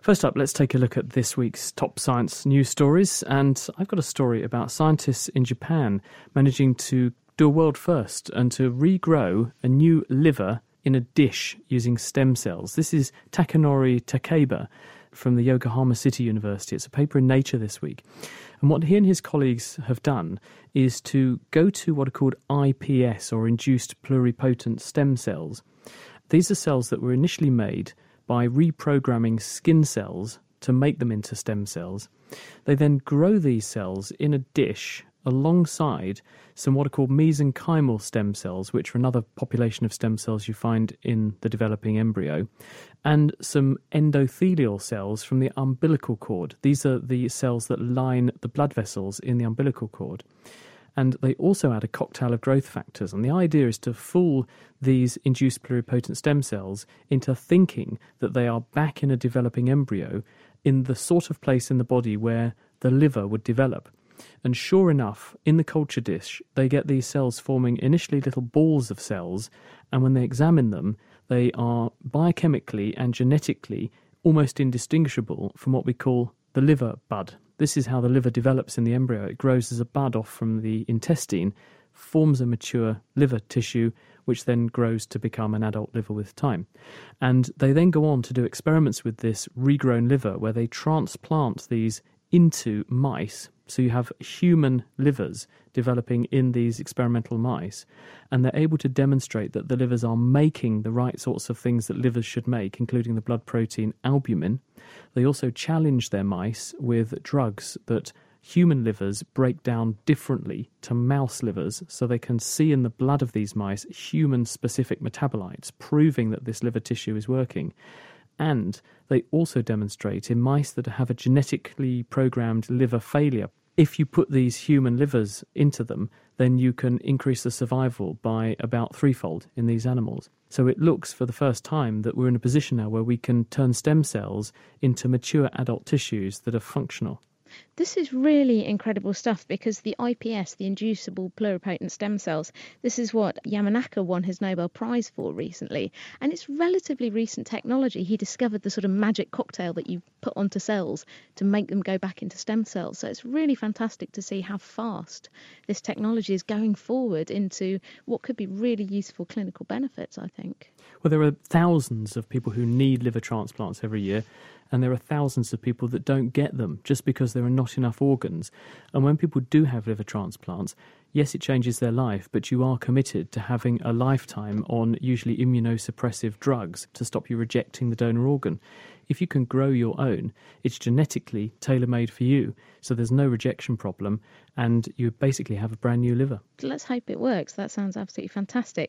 First up, let's take a look at this week's top science news stories. And I've got a story about scientists in Japan managing to do a world first and to regrow a new liver in a dish using stem cells. This is Takanori Takeba from the Yokohama City University. It's a paper in Nature this week. And what he and his colleagues have done is to go to what are called iPS, or induced pluripotent stem cells. These are cells that were initially made by reprogramming skin cells to make them into stem cells. They then grow these cells in a dish alongside some what are called mesenchymal stem cells, which are another population of stem cells you find in the developing embryo, and some endothelial cells from the umbilical cord. These are the cells that line the blood vessels in the umbilical cord. And they also add a cocktail of growth factors. And the idea is to fool these induced pluripotent stem cells into thinking that they are back in a developing embryo in the sort of place in the body where the liver would develop. And sure enough, in the culture dish, they get these cells forming initially little balls of cells. And when they examine them, they are biochemically and genetically almost indistinguishable from what we call the liver bud. This is how the liver develops in the embryo. It grows as a bud off from the intestine, forms a mature liver tissue, which then grows to become an adult liver with time. And they then go on to do experiments with this regrown liver where they transplant these into mice. So you have human livers developing in these experimental mice, and they're able to demonstrate that the livers are making the right sorts of things that livers should make, including the blood protein albumin. They also challenge their mice with drugs that human livers break down differently to mouse livers, so they can see in the blood of these mice human-specific metabolites, proving that this liver tissue is working. And they also demonstrate in mice that have a genetically programmed liver failure, if you put these human livers into them, then you can increase the survival by about threefold in these animals. So it looks for the first time that we're in a position now where we can turn stem cells into mature adult tissues that are functional. This is really incredible stuff, because the iPS, the inducible pluripotent stem cells, this is what Yamanaka won his Nobel Prize for recently. And it's relatively recent technology. He discovered the sort of magic cocktail that you put onto cells to make them go back into stem cells. So it's really fantastic to see how fast this technology is going forward into what could be really useful clinical benefits, I think. Well, there are thousands of people who need liver transplants every year, and there are thousands of people that don't get them just because there are not enough organs. And when people do have liver transplants, yes, it changes their life, but you are committed to having a lifetime on usually immunosuppressive drugs to stop you rejecting the donor organ. If you can grow your own, it's genetically tailor-made for you, so there's no rejection problem, and you basically have a brand new liver. Let's hope it works. That sounds absolutely fantastic.